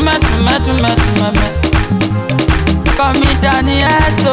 Call me Daniel, so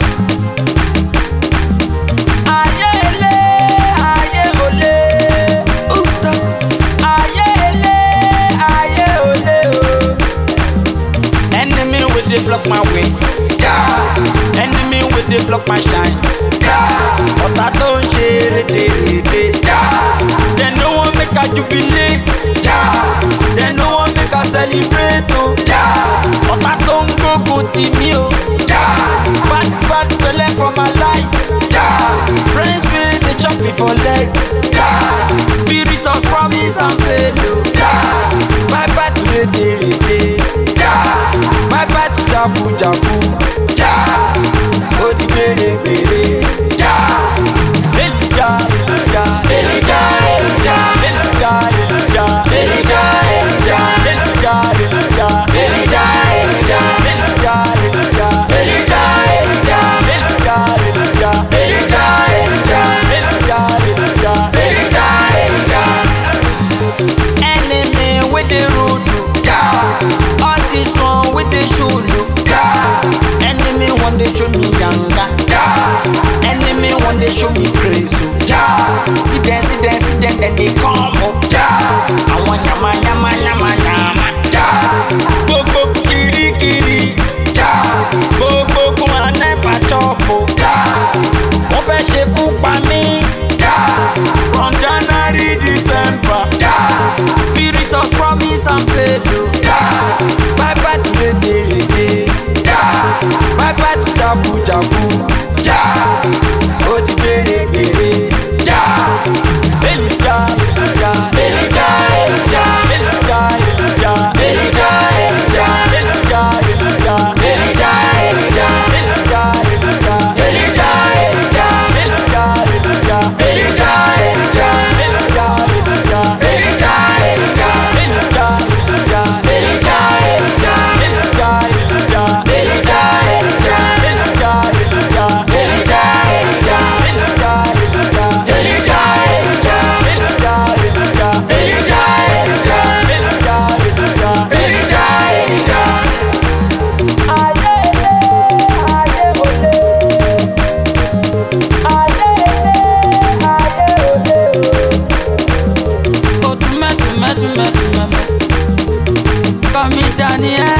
aye ele, aye ole, uta. Aye ele, aye ole, oh. Enemy with they block my way, yeah. Enemy with they block my shine, yeah. But I don't share it, yeah. They no one make a jubilate, yeah. They no one make a celebrate, oh, yeah. But I don't go good to me, oh, yeah. Bad fella for my life, yeah. Friends with the chop before leg, yeah. Spirit of promise and faith, oh, yeah. Bye bye to the day, yeah. Bye bye to Jabu, yeah. Oh, the bere, yeah. Elijah, Elijah, Elijah, Elijah, Elijah, Elijah, Elijah, Elijah, enemy with the road, all this one with the shoulder. Enemy want to show me younger, enemy want to show me crazy. See them, then they come up. I want yama. Go kiri. Go kuma never chop. Ope sheku pa me. From January, December. Spirit of promise and faith. Bye bye to the day. Bye bye to Jabu. Oh, the bere. Call me Daniel.